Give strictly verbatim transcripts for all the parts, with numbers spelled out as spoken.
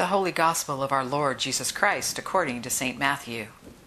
The Holy Gospel of our Lord Jesus Christ according to Saint Matthew.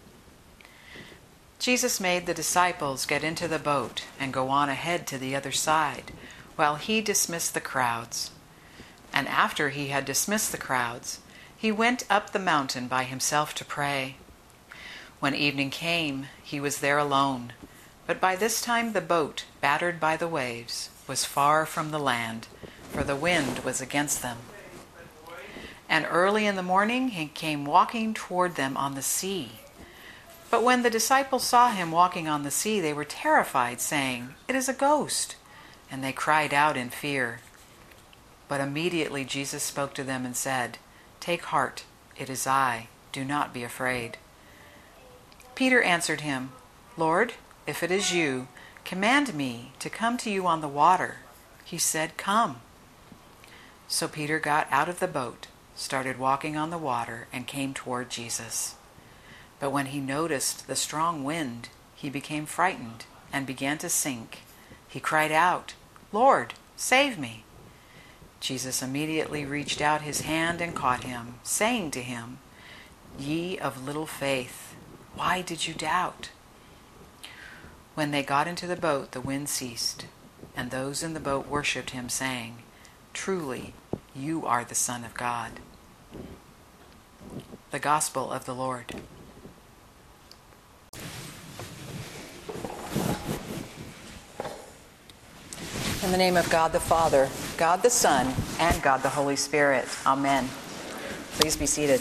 Jesus made the disciples get into the boat and go on ahead to the other side, while he dismissed the crowds. And after he had dismissed the crowds, he went up the mountain by himself to pray. When evening came, he was there alone, but by this time the boat, battered by the waves, was far from the land, for the wind was against them. And early in the morning he came walking toward them on the sea. But when the disciples saw him walking on the sea, they were terrified, saying, "It is a ghost." And they cried out in fear. But immediately Jesus spoke to them and said, "Take heart, it is I. Do not be afraid." Peter answered him, "Lord, if it is you, command me to come to you on the water." He said, "Come." So Peter got out of the boat, started walking on the water, and came toward Jesus. But when he noticed the strong wind, he became frightened and began to sink. He cried out, "Lord, save me." Jesus immediately reached out his hand and caught him, saying to him, "Ye of little faith, why did you doubt?" When they got into the boat, the wind ceased, and those in the boat worshipped him, saying, "Truly, you are the Son of God." The Gospel of the Lord. In the name of God the Father, God the Son, and God the Holy Spirit. Amen. Please be seated.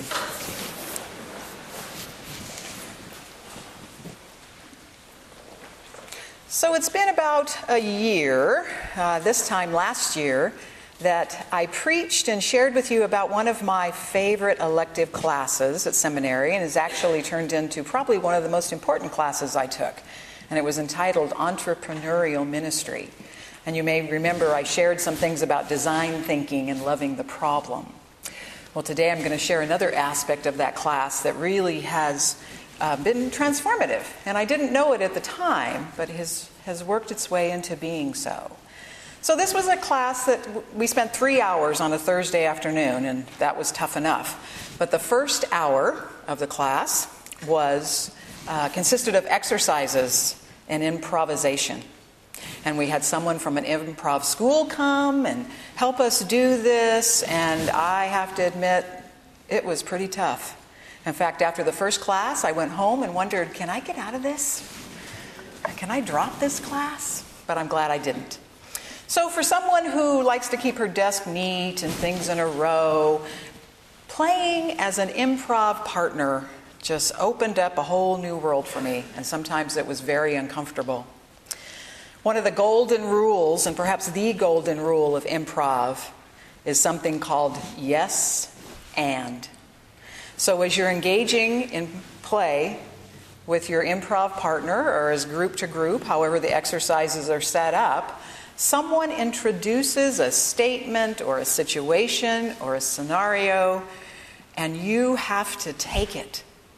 So it's been about a year, uh, this time last year, that I preached and shared with you about one of my favorite elective classes at seminary, and has actually turned into probably one of the most important classes I took. And it was entitled Entrepreneurial Ministry. And you may remember I shared some things about design thinking and loving the problem. Well, today I'm going to share another aspect of that class that really has uh, been transformative. And I didn't know it at the time, but has, has worked its way into being so. So this was a class that we spent three hours on a Thursday afternoon, and that was tough enough. But the first hour of the class was uh, consisted of exercises and improvisation. And we had someone from an improv school come and help us do this, and I have to admit, it was pretty tough. In fact, after the first class, I went home and wondered, can I get out of this? Can I drop this class? But I'm glad I didn't. So for someone who likes to keep her desk neat and things in a row, playing as an improv partner just opened up a whole new world for me, and sometimes it was very uncomfortable. One of the golden rules, and perhaps the golden rule of improv, is something called yes and. So as you're engaging in play with your improv partner, or as group to group, however the exercises are set up, someone introduces a statement or a situation or a scenario, and you have to take it.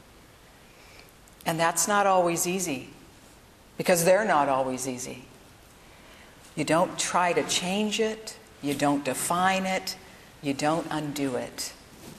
And that's not always easy, because they're not always easy. You don't try to change it, you don't define it, you don't undo it.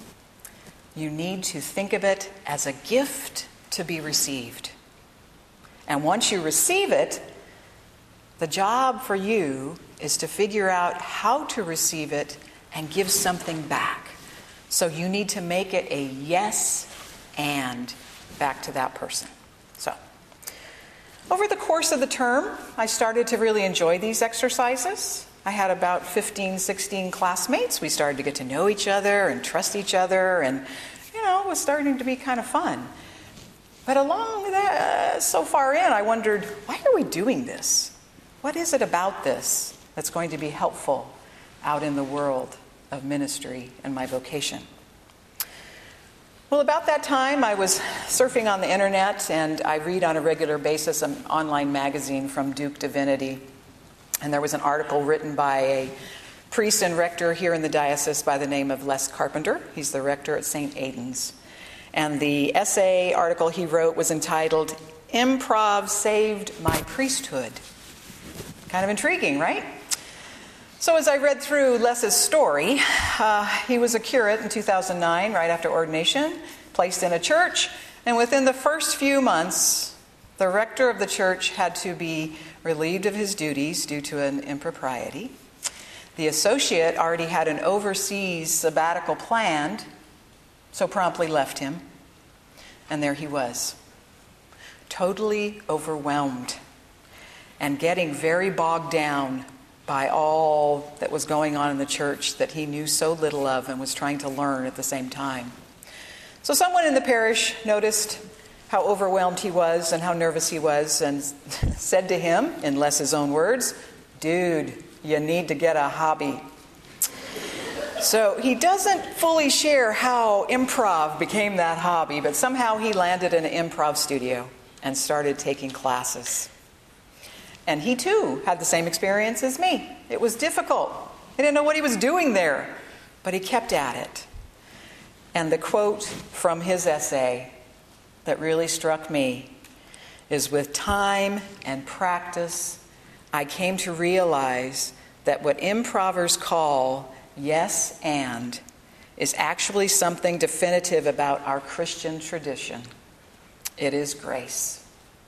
You need to think of it as a gift to be received. And once you receive it, the job for you is to figure out how to receive it and give something back. So you need to make it a yes and back to that person. So, over the course of the term, I started to really enjoy these exercises. I had about fifteen, sixteen classmates. We started to get to know each other and trust each other, and, you know, it was starting to be kind of fun. But along that, so far in, I wondered, why are we doing this? What is it about this that's going to be helpful out in the world of ministry and my vocation? Well, about that time, I was surfing on the internet, and I read on a regular basis an online magazine from Duke Divinity. And there was an article written by a priest and rector here in the diocese by the name of Les Carpenter. He's the rector at Saint Aidan's. And the essay article he wrote was entitled, "Improv Saved My Priesthood." Kind of intriguing, right? So as I read through Les's story, uh, he was a curate in two thousand nine, right after ordination, placed in a church, and within the first few months, the rector of the church had to be relieved of his duties due to an impropriety. The associate already had an overseas sabbatical planned, so promptly left him, and there he was, totally overwhelmed and getting very bogged down by all that was going on in the church that he knew so little of and was trying to learn at the same time. So someone in the parish noticed how overwhelmed he was and how nervous he was and said to him, in Les's own words, "Dude, you need to get a hobby." So he doesn't fully share how improv became that hobby, but somehow he landed in an improv studio and started taking classes. And he too had the same experience as me. It was difficult. He didn't know what he was doing there, but he kept at it. And the quote from his essay that really struck me is, "With time and practice, I came to realize that what improvers call yes and is actually something definitive about our Christian tradition. It is grace."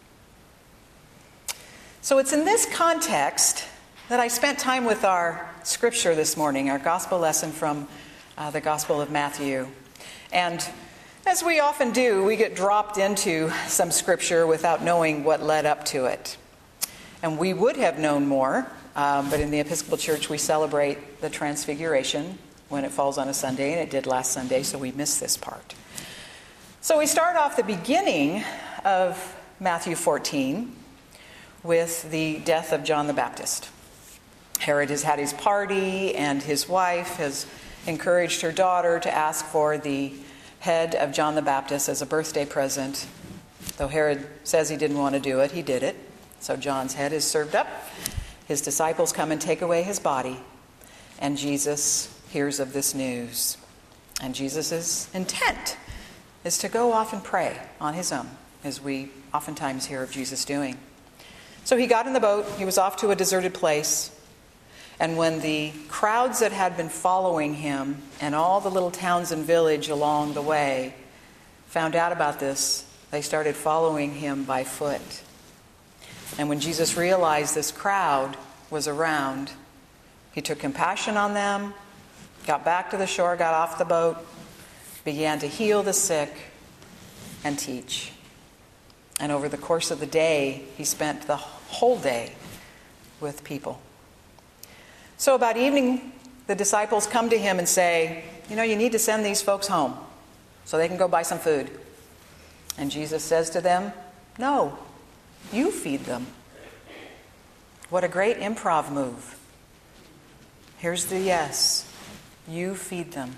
So it's in this context that I spent time with our scripture this morning, our gospel lesson from uh, the Gospel of Matthew. And as we often do, we get dropped into some scripture without knowing what led up to it. And we would have known more, um, but in the Episcopal Church we celebrate the Transfiguration when it falls on a Sunday, and it did last Sunday, so we missed this part. So we start off the beginning of Matthew fourteen with the death of John the Baptist. Herod has had his party, and his wife has encouraged her daughter to ask for the head of John the Baptist as a birthday present. Though Herod says he didn't want to do it, he did it. So John's head is served up. His disciples come and take away his body, and Jesus hears of this news. And Jesus' intent is to go off and pray on his own, as we oftentimes hear of Jesus doing. So he got in the boat, he was off to a deserted place, and when the crowds that had been following him and all the little towns and village along the way found out about this, they started following him by foot. And when Jesus realized this crowd was around, he took compassion on them, got back to the shore, got off the boat, began to heal the sick and teach. And over the course of the day, he spent the whole day with people. So about evening, the disciples come to him and say, "You know, you need to send these folks home so they can go buy some food." And Jesus says to them, "No, you feed them." What a great improv move. Here's the yes. You feed them.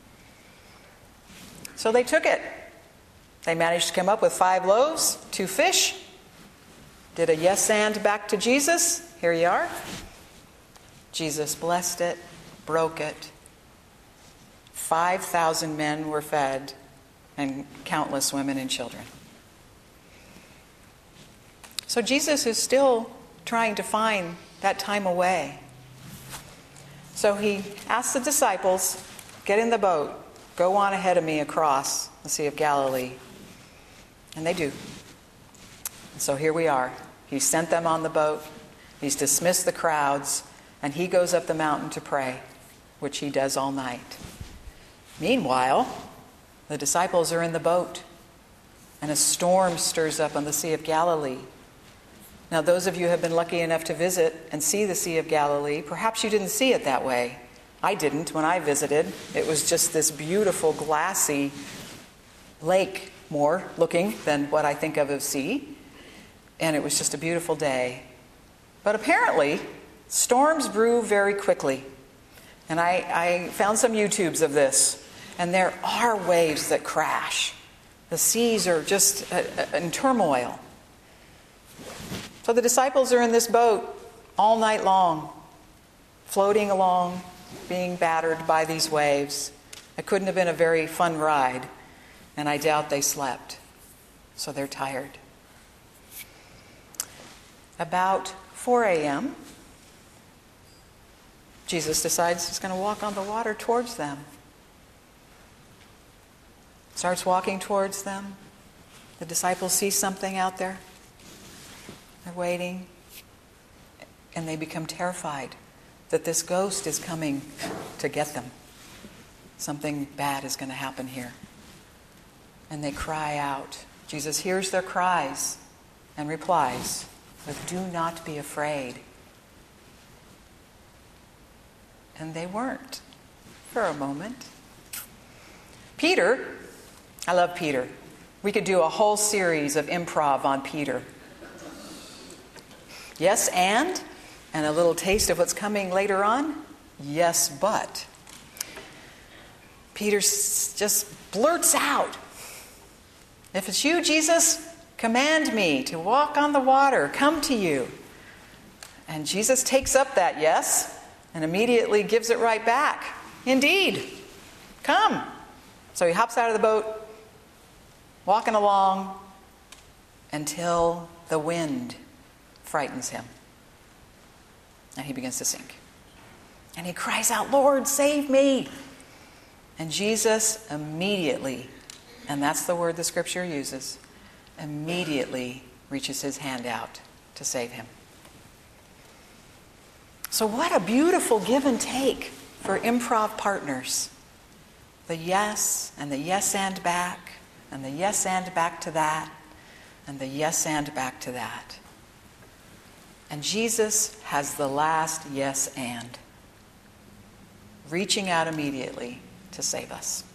So they took it. They managed to come up with five loaves, two fish, did a yes and back to Jesus. Here you are. Jesus blessed it, broke it. five thousand men were fed, and countless women and children. So Jesus is still trying to find that time away. So he asks the disciples, "Get in the boat, go on ahead of me across the Sea of Galilee." And they do. So here we are. He's sent them on the boat. He's dismissed the crowds. And he goes up the mountain to pray, which he does all night. Meanwhile, the disciples are in the boat. And a storm stirs up on the Sea of Galilee. Now, those of you who have been lucky enough to visit and see the Sea of Galilee, perhaps you didn't see it that way. I didn't when I visited. It was just this beautiful, glassy lake, more looking than what I think of as sea. And it was just a beautiful day. But apparently, storms brew very quickly. And I, I found some YouTubes of this. And there are waves that crash. The seas are just uh, uh, in turmoil. So the disciples are in this boat all night long, floating along, being battered by these waves. It couldn't have been a very fun ride. And I doubt they slept. So they're tired. About four a.m., Jesus decides he's going to walk on the water towards them. Starts walking towards them. The disciples see something out there. They're waiting. And they become terrified that this ghost is coming to get them. Something bad is going to happen here. And they cry out. Jesus hears their cries and replies with, "Do not be afraid." And they weren't for a moment. Peter, I love Peter. We could do a whole series of improv on Peter. Yes, and, and a little taste of what's coming later on. Yes, but. Peter just blurts out, "If it's you, Jesus, command me to walk on the water, come to you." And Jesus takes up that yes and immediately gives it right back. "Indeed, come." So he hops out of the boat, walking along until the wind frightens him. And he begins to sink. And he cries out, "Lord, save me." And Jesus immediately, and that's the word the scripture uses, immediately reaches his hand out to save him. So what a beautiful give and take for improv partners. The yes and the yes and back, and the yes and back to that, and the yes and back to that. And Jesus has the last yes and, reaching out immediately to save us.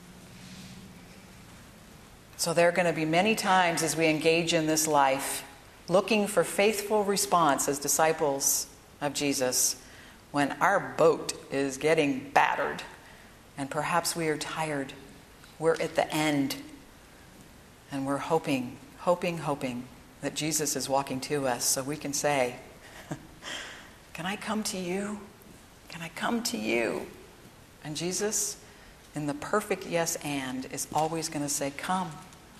So there are going to be many times as we engage in this life looking for faithful response as disciples of Jesus when our boat is getting battered and perhaps we are tired. We're at the end and we're hoping, hoping, hoping that Jesus is walking to us so we can say, "Can I come to you? Can I come to you?" And Jesus, in the perfect yes and, is always going to say, "Come."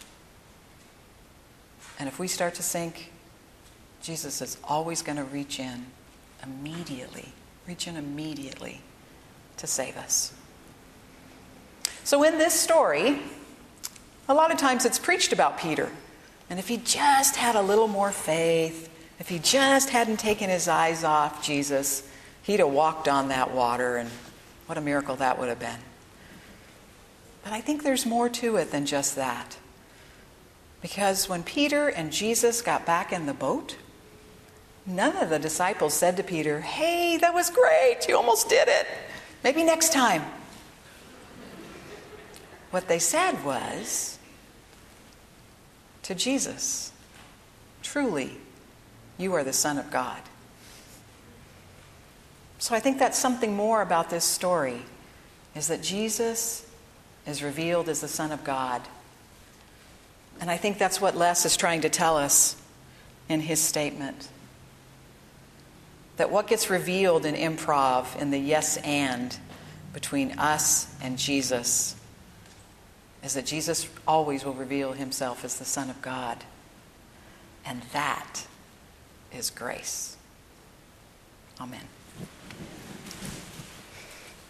And if we start to sink, Jesus is always going to reach in immediately, reach in immediately to save us. So in this story, a lot of times it's preached about Peter. And if he just had a little more faith, if he just hadn't taken his eyes off Jesus, he'd have walked on that water, and what a miracle that would have been. But I think there's more to it than just that. Because when Peter and Jesus got back in the boat, none of the disciples said to Peter, "Hey, that was great, you almost did it. Maybe next time." What they said was to Jesus, "Truly, you are the Son of God." So I think that's something more about this story, is that Jesus is revealed as the Son of God. And I think that's what Les is trying to tell us in his statement. That what gets revealed in improv, in the yes and between us and Jesus, is that Jesus always will reveal himself as the Son of God. And that is grace. Amen.